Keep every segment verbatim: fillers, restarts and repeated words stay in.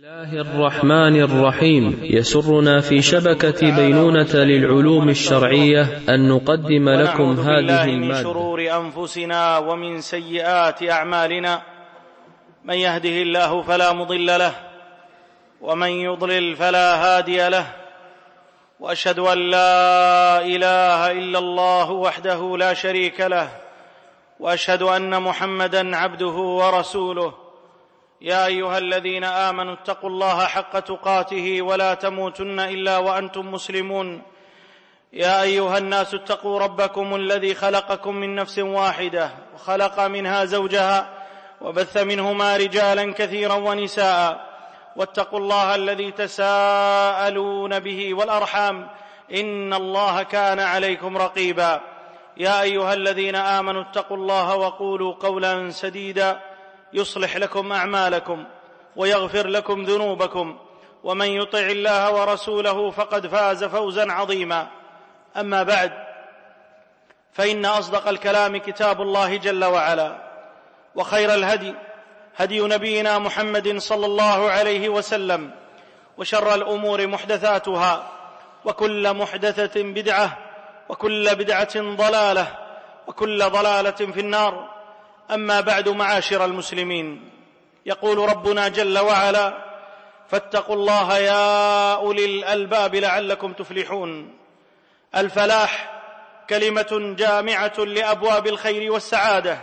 الله الرحمن الرحيم. يسرنا في شبكة بينونة للعلوم الشرعية أن نقدم لكم هذه المادة. من شرور أنفسنا ومن سيئات أعمالنا، من يهده الله فلا مضل له ومن يضلل فلا هادي له، وأشهد أن لا إله إلا الله وحده لا شريك له، وأشهد أن محمدًا عبده ورسوله. يا أيها الذين آمنوا اتقوا الله حق تقاته ولا تموتن إلا وأنتم مسلمون. يا أيها الناس اتقوا ربكم الذي خلقكم من نفس واحدة وخلق منها زوجها وبث منهما رجالا كثيرا ونساء، واتقوا الله الذي تساءلون به والأرحام إن الله كان عليكم رقيبا. يا أيها الذين آمنوا اتقوا الله وقولوا قولا سديدا يصلح لكم أعمالكم ويغفر لكم ذنوبكم، ومن يطع الله ورسوله فقد فاز فوزا عظيما. أما بعد، فإن أصدق الكلام كتاب الله جل وعلا، وخير الهدي هدي نبينا محمد صلى الله عليه وسلم، وشر الأمور محدثاتها، وكل محدثة بدعة، وكل بدعة ضلالة، وكل ضلالة في النار. أما بعد، معاشر المسلمين، يقول ربنا جل وعلا: فاتقوا الله يا أولي الألباب لعلكم تفلحون. الفلاح كلمة جامعة لأبواب الخير والسعادة،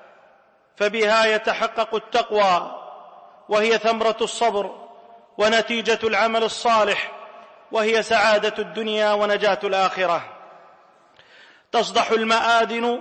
فبها يتحقق التقوى، وهي ثمرة الصبر ونتيجة العمل الصالح، وهي سعادة الدنيا ونجاة الآخرة. تصدح المآذن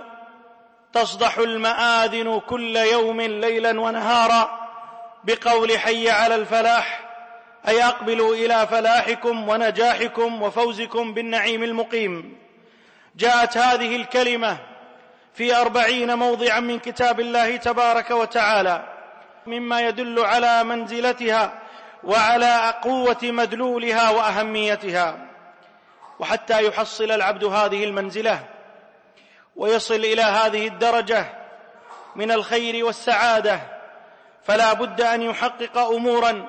تصدح المآذن كل يوم ليلا ونهارا بقول حي على الفلاح، أي أقبلوا إلى فلاحكم ونجاحكم وفوزكم بالنعيم المقيم. جاءت هذه الكلمة في أربعين موضعا من كتاب الله تبارك وتعالى، مما يدل على منزلتها وعلى قوة مدلولها وأهميتها. وحتى يحصل العبد هذه المنزلة ويصل إلى هذه الدرجة من الخير والسعادة، فلا بد أن يحقق أمورا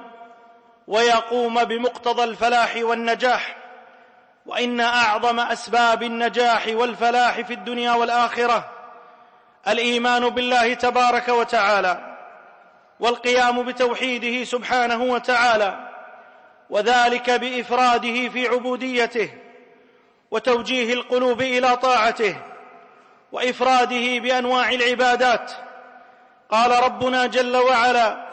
ويقوم بمقتضى الفلاح والنجاح. وإن أعظم أسباب النجاح والفلاح في الدنيا والآخرة الإيمان بالله تبارك وتعالى، والقيام بتوحيده سبحانه وتعالى، وذلك بإفراده في عبوديته، وتوجيه القلوب إلى طاعته، وإفراده بأنواع العبادات. قال ربنا جل وعلا: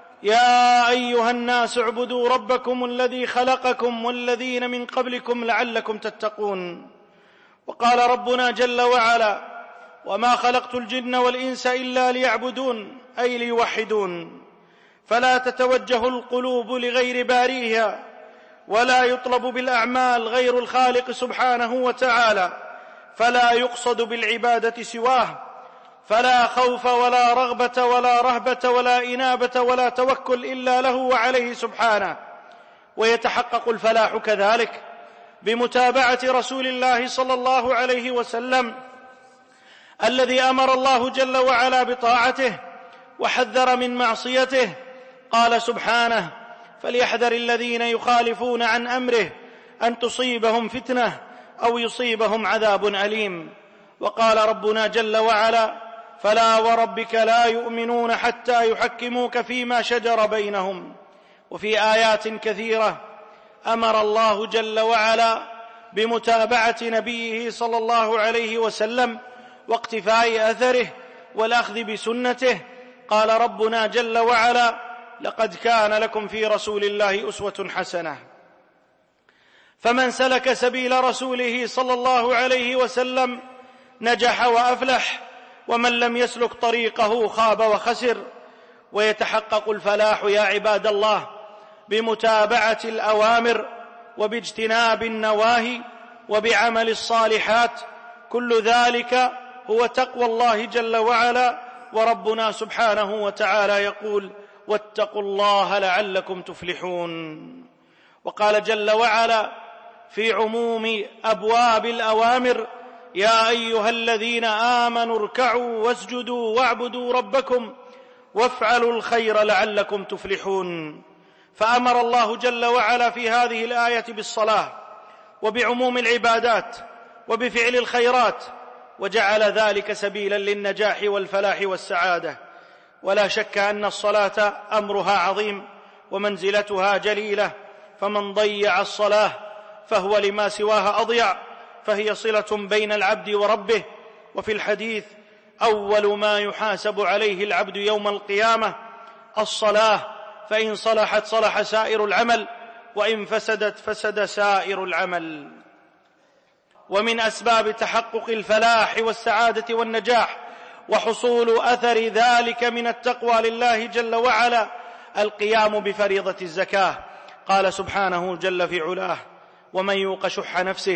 يا أيها الناس اعبدوا ربكم الذي خلقكم والذين من قبلكم لعلكم تتقون. وقال ربنا جل وعلا: وما خلقت الجن والإنس إلا ليعبدون، أي ليوحدون. فلا تتوجه القلوب لغير باريها، ولا يطلب بالأعمال غير الخالق سبحانه وتعالى، فلا يقصد بالعبادة سواه، فلا خوف ولا رغبة ولا رهبة ولا إنابة ولا توكل إلا له وعليه سبحانه. ويتحقق الفلاح كذلك بمتابعة رسول الله صلى الله عليه وسلم، الذي أمر الله جل وعلا بطاعته وحذر من معصيته. قال سبحانه: فليحذر الذين يخالفون عن أمره أن تصيبهم فتنة أو يصيبهم عذاب أليم. وقال ربنا جل وعلا: فلا وربك لا يؤمنون حتى يحكموك فيما شجر بينهم. وفي آيات كثيرة أمر الله جل وعلا بمتابعة نبيه صلى الله عليه وسلم واقتفاء أثره والأخذ بسنته. قال ربنا جل وعلا: لقد كان لكم في رسول الله أسوة حسنة. فمن سلك سبيل رسوله صلى الله عليه وسلم نجح وأفلح، ومن لم يسلك طريقه خاب وخسر. ويتحقق الفلاح يا عباد الله بمتابعة الأوامر وباجتناب النواهي وبعمل الصالحات. كل ذلك هو تقوى الله جل وعلا. وربنا سبحانه وتعالى يقول: واتقوا الله لعلكم تفلحون. وقال جل وعلا في عموم أبواب الأوامر: يا أيها الذين آمنوا اركعوا واسجدوا واعبدوا ربكم وافعلوا الخير لعلكم تفلحون. فأمر الله جل وعلا في هذه الآية بالصلاة وبعموم العبادات وبفعل الخيرات، وجعل ذلك سبيلا للنجاح والفلاح والسعادة. ولا شك أن الصلاة أمرها عظيم ومنزلتها جليلة، فمن ضيع الصلاة فهو لما سواها أضيع، فهي صلة بين العبد وربه. وفي الحديث: أول ما يحاسب عليه العبد يوم القيامة الصلاة، فإن صلحت صلح سائر العمل، وإن فسدت فسد سائر العمل. ومن أسباب تحقق الفلاح والسعادة والنجاح وحصول أثر ذلك من التقوى لله جل وعلا القيام بفريضة الزكاة. قال سبحانه جل في علاه: ومن يوق شح نفسه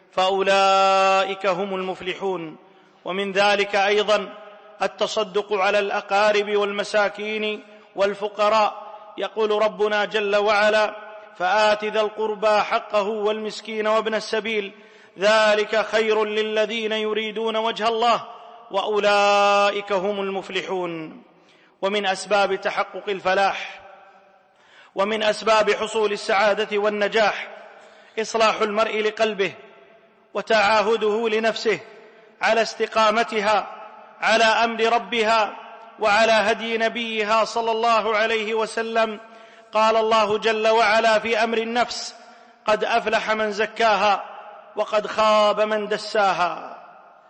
فأولئك هم المفلحون. ومن ذلك أيضا التصدق على الأقارب والمساكين والفقراء. يقول ربنا جل وعلا: فآت ذا القربى حقه والمسكين وابن السبيل ذلك خير للذين يريدون وجه الله وأولئك هم المفلحون. ومن أسباب تحقق الفلاح ومن أسباب حصول السعادة والنجاح إصلاح المرء لقلبه وتعاهده لنفسه على استقامتها على أمر ربها وعلى هدي نبيها صلى الله عليه وسلم. قال الله جل وعلا في أمر النفس: قد أفلح من زكاها وقد خاب من دساها.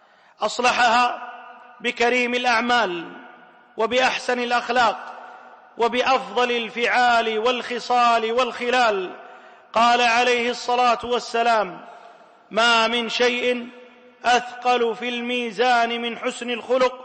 أصلحها بكريم الأعمال وبأحسن الأخلاق وبأفضل الفعال والخصال والخلال. قال عليه الصلاة والسلام: ما من شيء أثقل في الميزان من حسن الخلق،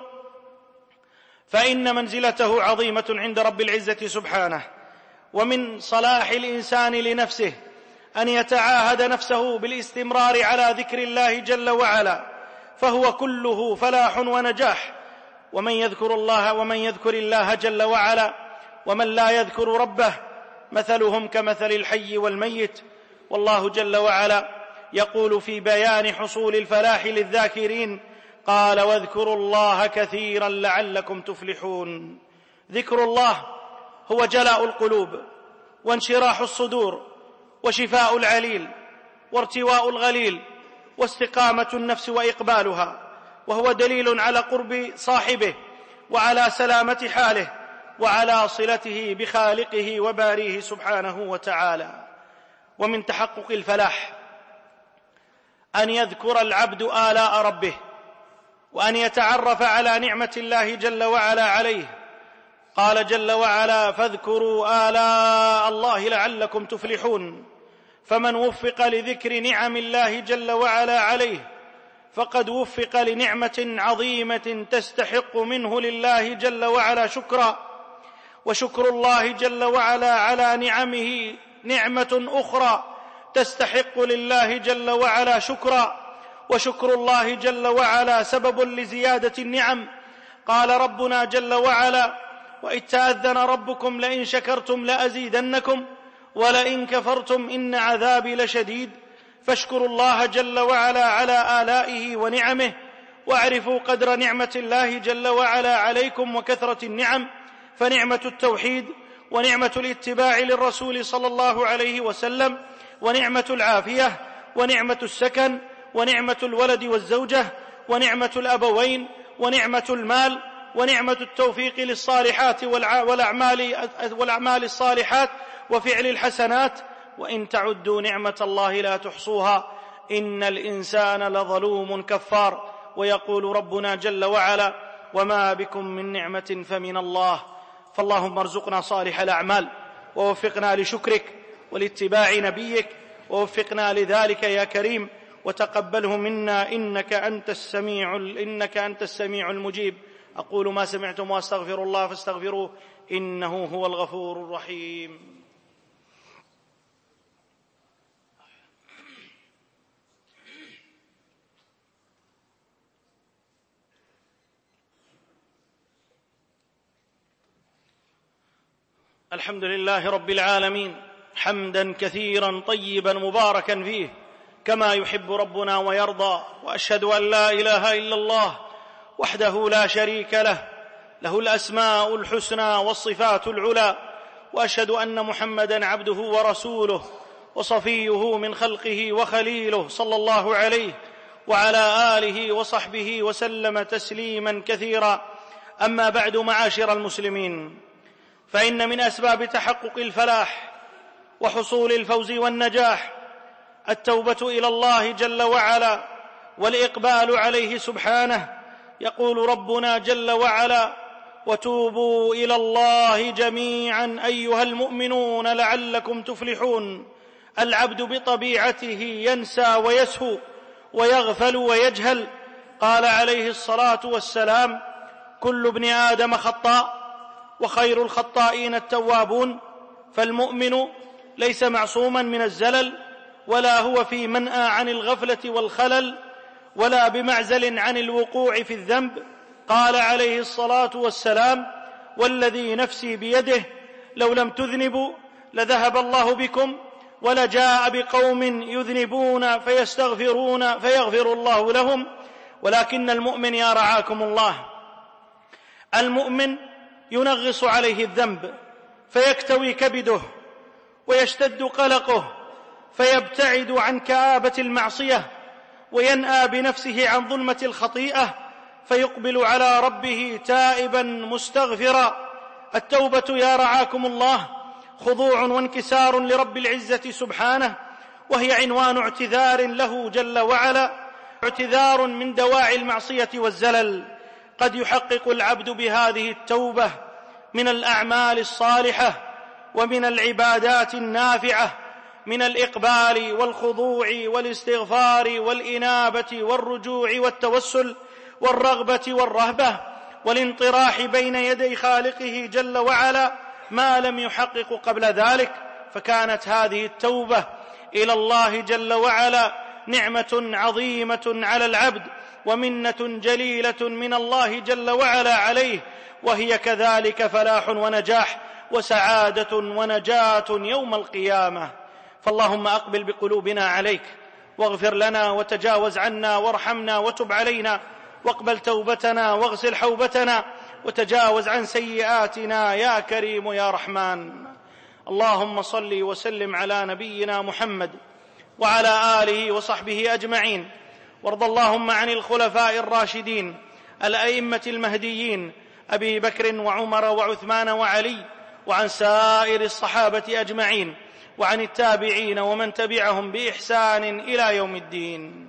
فإن منزلته عظيمة عند رب العزة سبحانه. ومن صلاح الإنسان لنفسه أن يتعاهد نفسه بالاستمرار على ذكر الله جل وعلا، فهو كله فلاح ونجاح. ومن يذكر الله ومن يذكر الله جل وعلا ومن لا يذكر ربه مثلهم كمثل الحي والميت. والله جل وعلا يقول في بيان حصول الفلاح للذاكرين: قال: واذكروا الله كثيرا لعلكم تفلحون. ذكر الله هو جلاء القلوب وانشراح الصدور وشفاء العليل وارتواء الغليل واستقامة النفس وإقبالها، وهو دليل على قرب صاحبه وعلى سلامة حاله وعلى صلته بخالقه وباريه سبحانه وتعالى. ومن تحقق الفلاح أن يذكر العبد آلاء ربه وأن يتعرف على نعمة الله جل وعلا عليه. قال جل وعلا: فاذكروا آلاء الله لعلكم تفلحون. فمن وفق لذكر نعم الله جل وعلا عليه فقد وفق لنعمة عظيمة تستحق منه لله جل وعلا شكرا. وشكر الله جل وعلا على نعمه نعمة أخرى تستحق لله جل وعلا شكرا. وشكر الله جل وعلا سبب لزيادة النعم. قال ربنا جل وعلا: وإذ تأذن ربكم لئن شكرتم لأزيدنكم ولئن كفرتم إن عذابي لشديد. فاشكروا الله جل وعلا على آلائه ونعمه، واعرفوا قدر نعمة الله جل وعلا عليكم وكثرة النعم. فنعمة التوحيد ونعمة الاتباع للرسول صلى الله عليه وسلم ونعمة العافية ونعمة السكن ونعمة الولد والزوجة ونعمة الأبوين ونعمة المال ونعمة التوفيق للصالحات والأعمال, والأعمال الصالحات وفعل الحسنات. وإن تعدوا نعمة الله لا تحصوها إن الإنسان لظلوم كفار. ويقول ربنا جل وعلا: وما بكم من نعمة فمن الله. فاللهم ارزقنا صالح الأعمال ووفقنا لشكرك ولاتباع نبيك، ووفقنا لذلك يا كريم، وتقبله منا إنك أنت السميع إنك أنت السميع المجيب. أقول ما سمعتم وأستغفر الله فاستغفروه إنه هو الغفور الرحيم. الحمد لله رب العالمين حمدا كثيرا طيبا مباركا فيه كما يحب ربنا ويرضى. وأشهد أن لا إله إلا الله وحده لا شريك له له الأسماء الحسنى والصفات العلى. وأشهد أن محمدًا عبده ورسوله وصفيه من خلقه وخليله صلى الله عليه وعلى آله وصحبه وسلم تسليما كثيرا. أما بعد، معاشر المسلمين، فإن من أسباب تحقق الفلاح وحصول الفوز والنجاح التوبة إلى الله جل وعلا والإقبال عليه سبحانه. يقول ربنا جل وعلا: وتوبوا إلى الله جميعا أيها المؤمنون لعلكم تفلحون. العبد بطبيعته ينسى ويسهو ويغفل ويجهل. قال عليه الصلاة والسلام: كل ابن آدم خطاء وخير الخطائين التوابون. فالمؤمن ليس معصوما من الزلل، ولا هو في منأى عن الغفلة والخلل، ولا بمعزل عن الوقوع في الذنب. قال عليه الصلاة والسلام: والذي نفسي بيده لو لم تذنبوا لذهب الله بكم ولجاء بقوم يذنبون فيستغفرون فيغفر الله لهم. ولكن المؤمن يا رعاكم الله، المؤمن ينغص عليه الذنب فيكتوي كبده ويشتد قلقه فيبتعد عن كآبة المعصية وينأى بنفسه عن ظلمة الخطيئة فيقبل على ربه تائبا مستغفرا. التوبة يا رعاكم الله خضوع وانكسار لرب العزة سبحانه، وهي عنوان اعتذار له جل وعلا، اعتذار من دواعي المعصية والزلل. قد يحقق العبد بهذه التوبة من الأعمال الصالحة ومن العبادات النافعة، من الإقبال والخضوع والاستغفار والإنابة والرجوع والتوسل والرغبة والرهبة والانطراح بين يدي خالقه جل وعلا، ما لم يحقق قبل ذلك. فكانت هذه التوبة إلى الله جل وعلا نعمة عظيمة على العبد ومنة جليلة من الله جل وعلا عليه، وهي كذلك فلاح ونجاح وسعادة ونجاة يوم القيامة. فاللهم أقبل بقلوبنا عليك، واغفر لنا وتجاوز عنا وارحمنا وتب علينا، واقبل توبتنا واغسل حوبتنا وتجاوز عن سيئاتنا يا كريم يا رحمن. اللهم صل وسلم على نبينا محمد وعلى آله وصحبه أجمعين، وارض اللهم عن الخلفاء الراشدين الأئمة المهديين أبي بكر وعمر وعثمان وعلي، وعن سائر الصحابة أجمعين، وعن التابعين ومن تبعهم بإحسان إلى يوم الدين.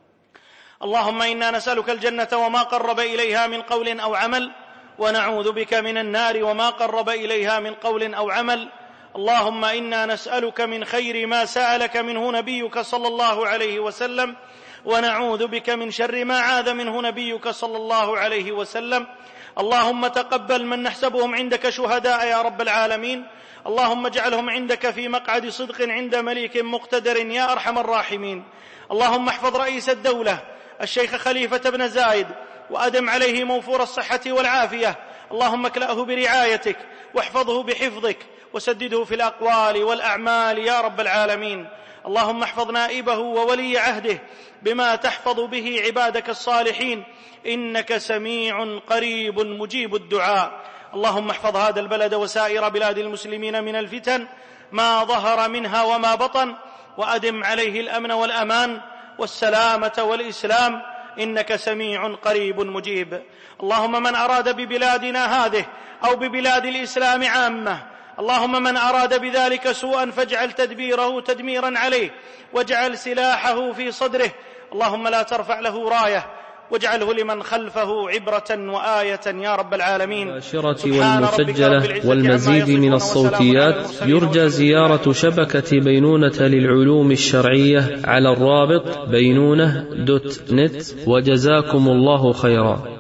اللهم إنا نسألك الجنة وما قرب إليها من قول أو عمل، ونعوذ بك من النار وما قرب إليها من قول أو عمل. اللهم إنا نسألك من خير ما سألك منه نبيك صلى الله عليه وسلم، ونعوذ بك من شر ما عاذ منه نبيك صلى الله عليه وسلم. اللهم تقبل من نحسبهم عندك شهداء يا رب العالمين. اللهم اجعلهم عندك في مقعد صدق عند مليك مقتدر يا أرحم الراحمين. اللهم احفظ رئيس الدولة الشيخ خليفة بن زايد، وأدم عليه موفور الصحة والعافية. اللهم اكلأه برعايتك واحفظه بحفظك وسدده في الأقوال والأعمال يا رب العالمين. اللهم احفظ نائبه وولي عهده بما تحفظ به عبادك الصالحين، إنك سميع قريب مجيب الدعاء. اللهم احفظ هذا البلد وسائر بلاد المسلمين من الفتن ما ظهر منها وما بطن، وأدم عليه الأمن والأمان والسلامة والإسلام، إنك سميع قريب مجيب. اللهم من أراد ببلادنا هذه أو ببلاد الإسلام عامة، اللهم من أراد بذلك سوءا فاجعل تدبيره تدميرا عليه، واجعل سلاحه في صدره. اللهم لا ترفع له راية، واجعله لمن خلفه عبرة وآية يا رب العالمين. المباشرة والمسجلة والمزيد من الصوتيات يرجى زيارة شبكة بينونة للعلوم الشرعية على الرابط بينونة دوت نت، وجزاكم الله خيرا.